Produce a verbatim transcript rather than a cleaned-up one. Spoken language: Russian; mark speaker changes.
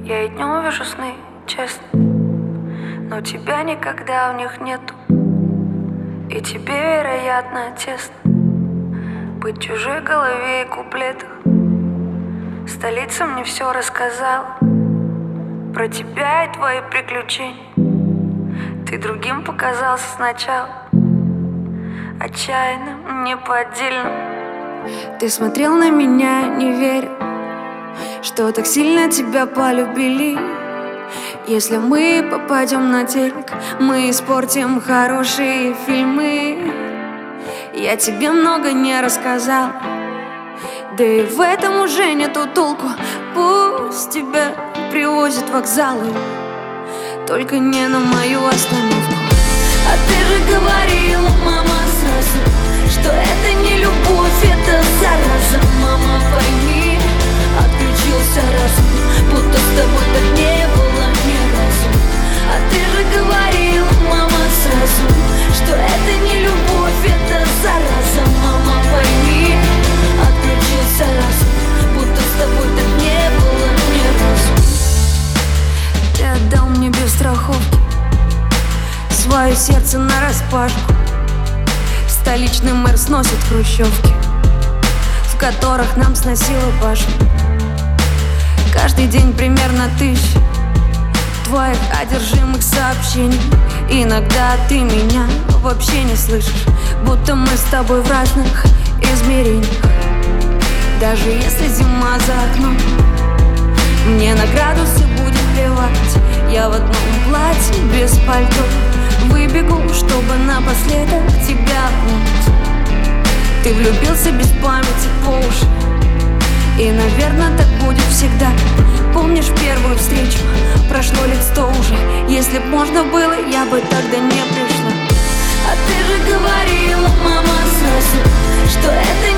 Speaker 1: Я и днем вижу сны, честно, но тебя никогда в них нету. И тебе, вероятно, тесно быть в чужой голове и куплетах. Столица мне все рассказала про тебя и твои приключения. Ты другим показался сначала, отчаянным, неподдельным.
Speaker 2: Ты смотрел на меня, не верил, что так сильно тебя полюбили. Если мы попадем на телек, мы испортим хорошие фильмы. Я тебе много не рассказал, да и в этом уже нету толку. Пусть тебя привозят вокзалы, только не на мою остановку.
Speaker 3: А ты же говорила, мама, сразу, что это не любовь, это зараза. Мама, пойми, отключился разум, будто с тобой так не было ни разу. А ты же говорила, мама, сразу, что это не любовь, это зараза. Мама, пойми, отключился разум, будто с тобой так не было ни разу.
Speaker 2: Ты отдал мне без страховки свое сердце нараспашку. Столичный мэр сносит хрущевки, в которых нам сносило башню. Каждый день примерно тысяча твоих одержимых сообщений. Иногда ты меня вообще не слышишь, будто мы с тобой в разных измерениях. Даже если зима за окном, мне на градусы будет плевать. Я в одном платье без пальто выбегу, чтобы напоследок тебя обнять. Ты влюбился без памяти по уши, и, наверное, так будет всегда. Помнишь первую встречу? Прошло лет сто уже. Если б можно было, я бы тогда не пришла.
Speaker 3: А ты же говорила, мама, сразу, что это